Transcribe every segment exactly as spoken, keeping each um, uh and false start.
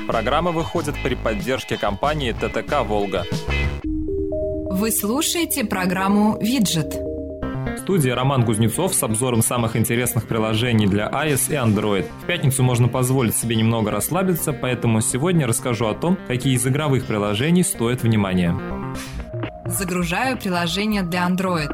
Программа выходит при поддержке компании ТТК «Волга». Вы слушаете программу «Виджет». В студии Роман Кузнецов с обзором самых интересных приложений для iOS и Android. В пятницу можно позволить себе немного расслабиться, поэтому сегодня расскажу о том, какие из игровых приложений стоят внимания. Загружаю приложение для Android.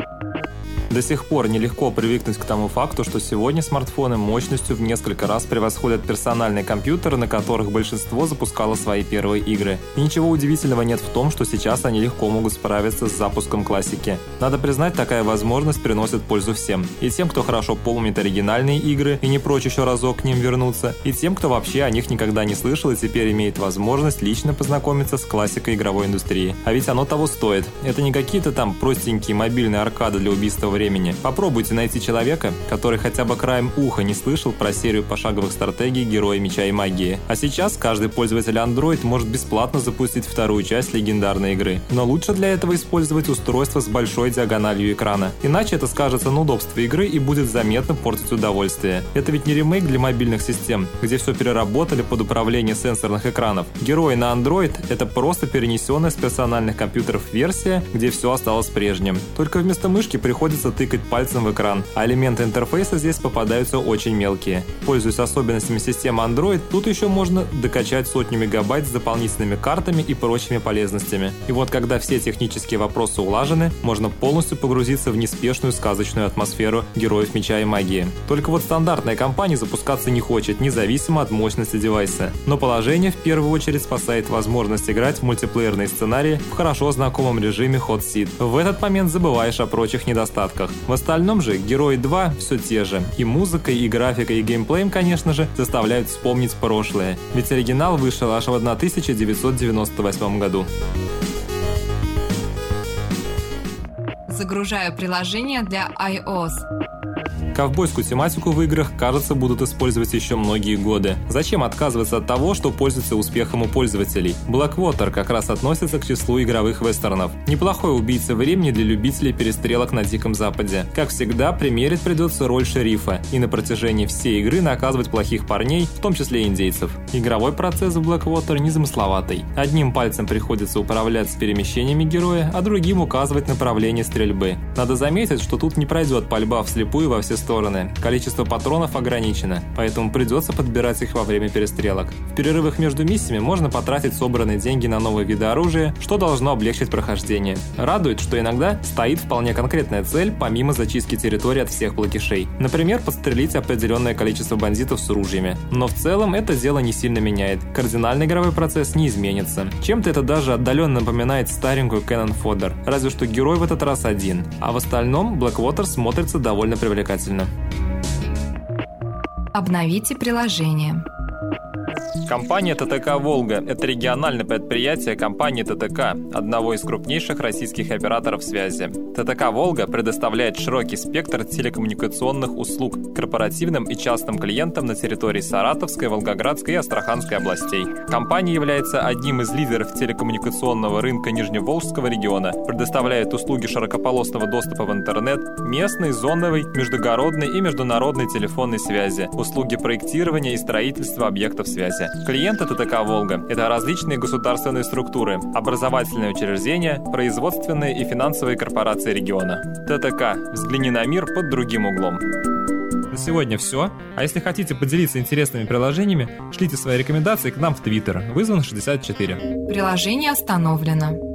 До сих пор нелегко привыкнуть к тому факту, что сегодня смартфоны мощностью в несколько раз превосходят персональные компьютеры, на которых большинство запускало свои первые игры. И ничего удивительного нет в том, что сейчас они легко могут справиться с запуском классики. Надо признать, такая возможность приносит пользу всем. И тем, кто хорошо помнит оригинальные игры и не прочь еще разок к ним вернуться, и тем, кто вообще о них никогда не слышал и теперь имеет возможность лично познакомиться с классикой игровой индустрии. А ведь оно того стоит. Это не какие-то там простенькие мобильные аркады для убийства времени. времени. Попробуйте найти человека, который хотя бы краем уха не слышал про серию пошаговых стратегий «Герои меча и магии». А сейчас каждый пользователь Android может бесплатно запустить вторую часть легендарной игры. Но лучше для этого использовать устройство с большой диагональю экрана. Иначе это скажется на удобстве игры и будет заметно портить удовольствие. Это ведь не ремейк для мобильных систем, где все переработали под управление сенсорных экранов. «Герои на Android» — это просто перенесенная с персональных компьютеров версия, где все осталось прежним. Только вместо мышки приходится тыкать пальцем в экран, а элементы интерфейса здесь попадаются очень мелкие. Пользуясь особенностями системы Android, тут еще можно докачать сотню мегабайт с дополнительными картами и прочими полезностями. И вот когда все технические вопросы улажены, можно полностью погрузиться в неспешную сказочную атмосферу героев меча и магии. Только вот стандартная компания запускаться не хочет, независимо от мощности девайса. Но положение в первую очередь спасает возможность играть в мультиплеерные сценарии в хорошо знакомом режиме Hot Seat. В этот момент забываешь о прочих недостатках. В остальном же Герои два все те же. И музыкой, и графикой, и геймплеем, конечно же, заставляют вспомнить прошлое. Ведь оригинал вышел аж в тысяча девятьсот девяносто восьмом году. Загружаю приложение для iOS. Ковбойскую тематику в играх, кажется, будут использовать еще многие годы. Зачем отказываться от того, что пользуется успехом у пользователей? Blackwater как раз относится к числу игровых вестернов. Неплохой убийца времени для любителей перестрелок на Диком Западе. Как всегда, примерить придется роль шерифа и на протяжении всей игры наказывать плохих парней, в том числе индейцев. Игровой процесс в Blackwater незамысловатый. Одним пальцем приходится управлять с перемещениями героя, а другим указывать направление стрельбы. Надо заметить, что тут не пройдет пальба вслепую во все стороны. Количество патронов ограничено, поэтому придется подбирать их во время перестрелок. В перерывах между миссиями можно потратить собранные деньги на новые виды оружия, что должно облегчить прохождение. Радует, что иногда стоит вполне конкретная цель, помимо зачистки территории от всех платежей. Например, подстрелить определенное количество бандитов с ружьями. Но в целом это дело не сильно меняет. Кардинальный игровой процесс не изменится. Чем-то это даже отдаленно напоминает старенькую Cannon Fodder, разве что герой в этот раз один. А в остальном Blackwater смотрится довольно привлекательно. Обновите приложение. Компания ТТК «Волга» — это региональное предприятие компании ТТК, одного из крупнейших российских операторов связи. ТТК «Волга» предоставляет широкий спектр телекоммуникационных услуг корпоративным и частным клиентам на территории Саратовской, Волгоградской и Астраханской областей. Компания является одним из лидеров телекоммуникационного рынка Нижневолжского региона, предоставляет услуги широкополосного доступа в интернет, местной, зоновой, междугородной и международной телефонной связи, услуги проектирования и строительства объектов связи. Клиенты ТТК «Волга» — это различные государственные структуры, образовательные учреждения, производственные и финансовые корпорации региона. ТТК. Взгляни на мир под другим углом. На сегодня все. А если хотите поделиться интересными приложениями, шлите свои рекомендации к нам в Твиттер. Вызван шестьдесят четыре. Приложение остановлено.